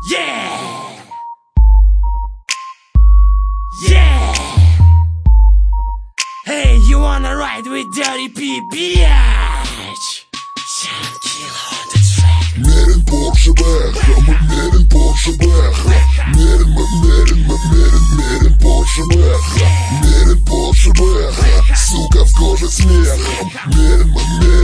Yeah! Yeah! Hey, you wanna ride with Dirty P, bitch? Kill on the track. Мерен Порше Бэхэм, мерен Порше Бэхэм, мерен Порше Бэхэм, мерен Порше Бэхэм, сука в коже с мехом. Мерен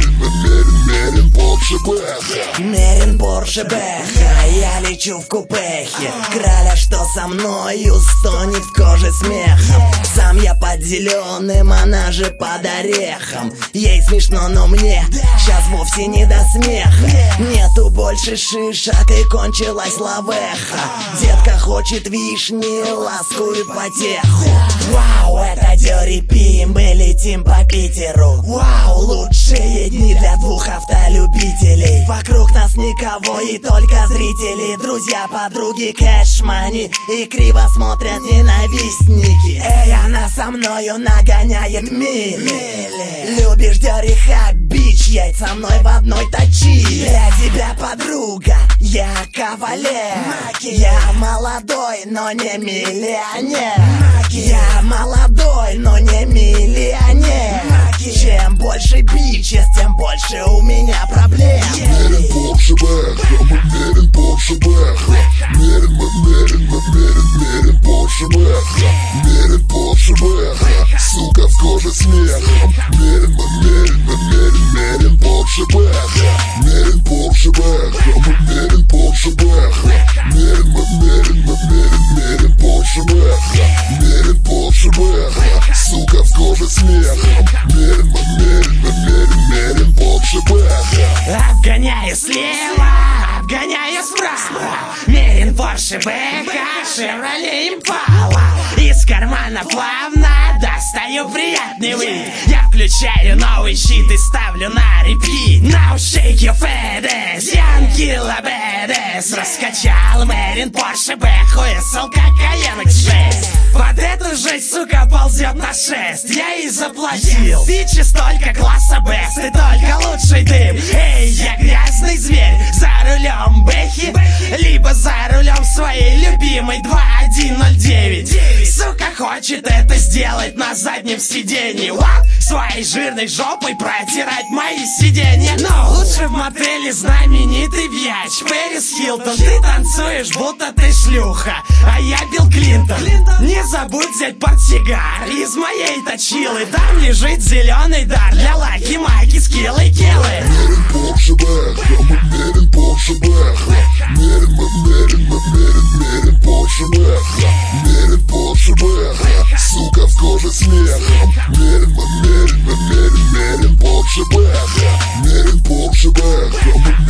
Порше Бэхэм. Мерен Порше Бэхэм, я лечу в купехе. Краля, что со мною, стонет в коже смехом. Сам я под зеленым, она же под орехом. Ей смешно, но мне сейчас вовсе не до смеха. Нету больше шишек и кончилась лавеха. Детка хочет вишни, ласку и потеху. Вау, это Dirty P, мы летим по Питеру. Вау, лучшие дни для двух автолюбителей. Вокруг нас никого и только зрители. Друзья, подруги, кэш-мани и криво смотрят ненавистники. Эй, она со мною нагоняет мили. Любишь Dirty Hack, бич, едь со мной в одной точи. Для тебя, подруга, я кавалер. Я молодой, но не миллионер. Я молодой, но не миллионер. Чем больше бичес, тем больше у меня проблем. Мерен Порше Бэхэм, мерен Порше Бэхэм, мерен Порше Бэхэм, мерен Порше Бэхэм, сука в коже с мехом. Мерен Порше Бэхэм, мерен Порше Бэхэм, мерен Порше Бэхэм, мерен Порше Бэхэм, мерен Порше Бэхэм, сука в коже с мехом. Мерен Порше Бэхэм. Обгоняю слева, обгоняю справа. Мерин Порше Бэхэм, Шевроле Импала. Из кармана плавно достаю приятный вид. Я включаю новый щит и ставлю на репит. Now shake your fat ass, young killer badass. Раскачал Мерин Порше Бэхэм, хуесал как Каен X6. Под эту жесть, сука, ползет на шест. Я ей заплатил. Бичи столько класса бест и только лучший дым. Эй, я грязный зверь за рулем Бэхи, либо за рулем своей любимой 2109. Сука хочет это сделать на заднем сиденье. What? Своей жирной жопой протирать мои сиденья. Но лучше в мотеле знаменитый бьяч Пэрис Хилтон. Ты танцуешь, будто ты шлюха, а я Билл Клинтон. Не забудь взять портсигар из моей точилы. Там лежит зеленый дар для Лаки, Майки, Скиллы и Келлы. Мерен Порше Бэхэм, мерен Порше Бэхэм, мерен Порше Бэхэм, мерен Порше Бэхэм, сука в коже с мехом. Мерен Порше Бэхэм, мерен Порше Бэхэм,